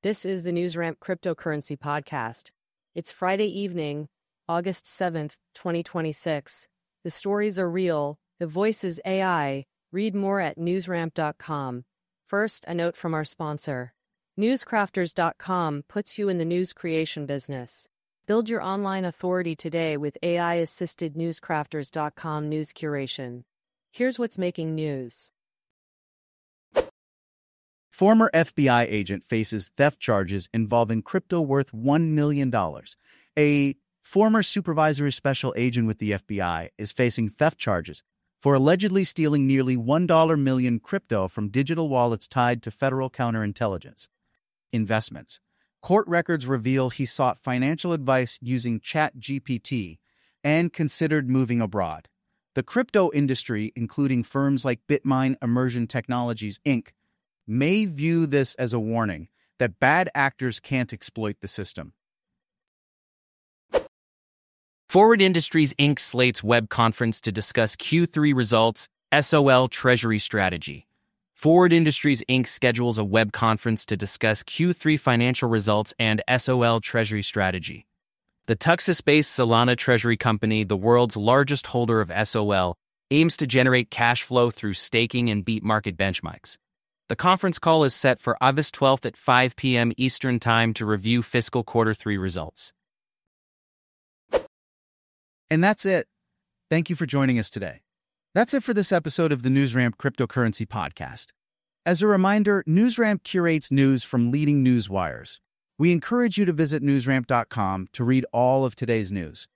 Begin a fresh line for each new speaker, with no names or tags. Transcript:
This is the NewsRamp Cryptocurrency Podcast. It's Friday evening, August 7th, 2026. The stories are real, the voice is AI. Read more at newsramp.com. First, a note from our sponsor. Newscrafters.com puts you in the news creation business. Build your online authority today with AI-assisted newscrafters.com news curation. Here's what's making news.
Former FBI agent faces theft charges involving crypto worth $1 million. A former supervisory special agent with the FBI is facing theft charges for allegedly stealing nearly $1 million crypto from digital wallets tied to federal counterintelligence investments. Court records reveal he sought financial advice using ChatGPT and considered moving abroad. The crypto industry, including firms like Bitmine Immersion Technologies, Inc., may view this as a warning that bad actors can't exploit the system.
Forward Industries Inc. slates web conference to discuss Q3 results, SOL Treasury strategy. Forward Industries Inc. schedules a web conference to discuss Q3 financial results and SOL Treasury strategy. The Texas-based Solana Treasury Company, the world's largest holder of SOL, aims to generate cash flow through staking and beat market benchmarks. The conference call is set for August 12th at 5 p.m. Eastern Time to review fiscal Q3 results.
And that's it. Thank you for joining us today. That's it for this episode of the NewsRamp Cryptocurrency Podcast. As a reminder, NewsRamp curates news from leading news wires. We encourage you to visit newsramp.com to read all of today's news.